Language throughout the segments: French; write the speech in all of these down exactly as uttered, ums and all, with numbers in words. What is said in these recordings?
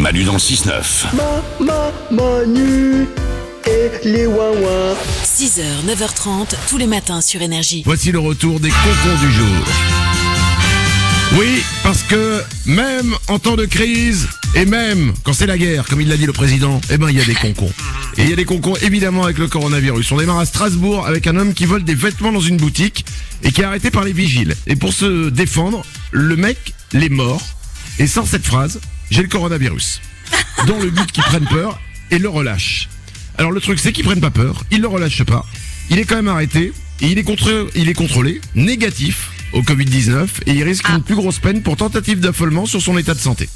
Manu dans le six neuf. Ma, ma, Manu et les ouin-ouin. six heures, neuf heures trente, tous les matins sur Énergie. Voici le retour des concons du jour. Oui, parce que même en temps de crise, et même quand c'est la guerre, comme il l'a dit le président, eh ben il y a des concons. Et il y a des concons évidemment avec le coronavirus. On démarre à Strasbourg avec un homme qui vole des vêtements dans une boutique et qui est arrêté par les vigiles. Et pour se défendre, le mec les mord et sort cette phrase: j'ai le coronavirus. Dans le but qu'ils prennent peur et le relâchent. Alors le truc c'est qu'ils prennent pas peur, ils le relâchent pas. Il est quand même arrêté et il est, contre, il est contrôlé, négatif au covid dix-neuf, et il risque ah. une plus grosse peine pour tentative d'affolement sur son état de santé.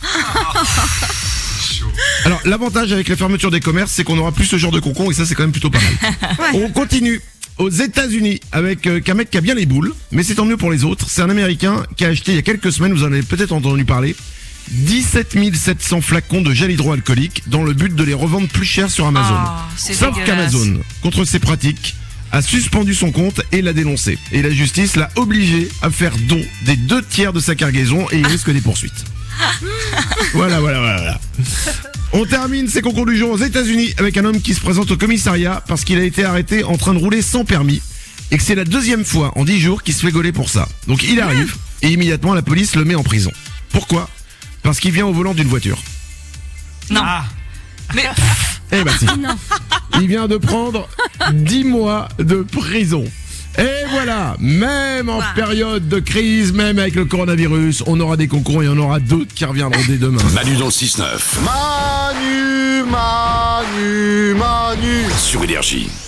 Alors l'avantage avec les fermetures des commerces, c'est qu'on n'aura plus ce genre de concon, et ça c'est quand même plutôt pas mal. Ouais. On continue aux États-Unis avec euh, qu'un mec qui a bien les boules, mais c'est tant mieux pour les autres. C'est un Américain qui a acheté il y a quelques semaines, vous en avez peut-être entendu parler, dix-sept mille sept cents flacons de gel hydroalcoolique dans le but de les revendre plus cher sur Amazon. Oh, Sauf qu'Amazon, contre ces pratiques, a suspendu son compte et l'a dénoncé. Et la justice l'a obligé à faire don des deux tiers de sa cargaison et il risque des poursuites. Voilà, voilà, voilà. On termine ces concours du jour aux États-Unis avec un homme qui se présente au commissariat parce qu'il a été arrêté en train de rouler sans permis et que c'est la deuxième fois en dix jours qu'il se fait gauler pour ça. Donc il arrive et immédiatement la police le met en prison. Pourquoi ? Parce qu'il vient au volant d'une voiture. Non. Ah. Mais... Eh ben si. Non. Il vient de prendre dix mois de prison. Et voilà, même en wow. période de crise, même avec le coronavirus, on aura des concours et on aura d'autres qui reviendront dès demain. Manu dans le six neuf. Manu, Manu, Manu. Sur Énergie.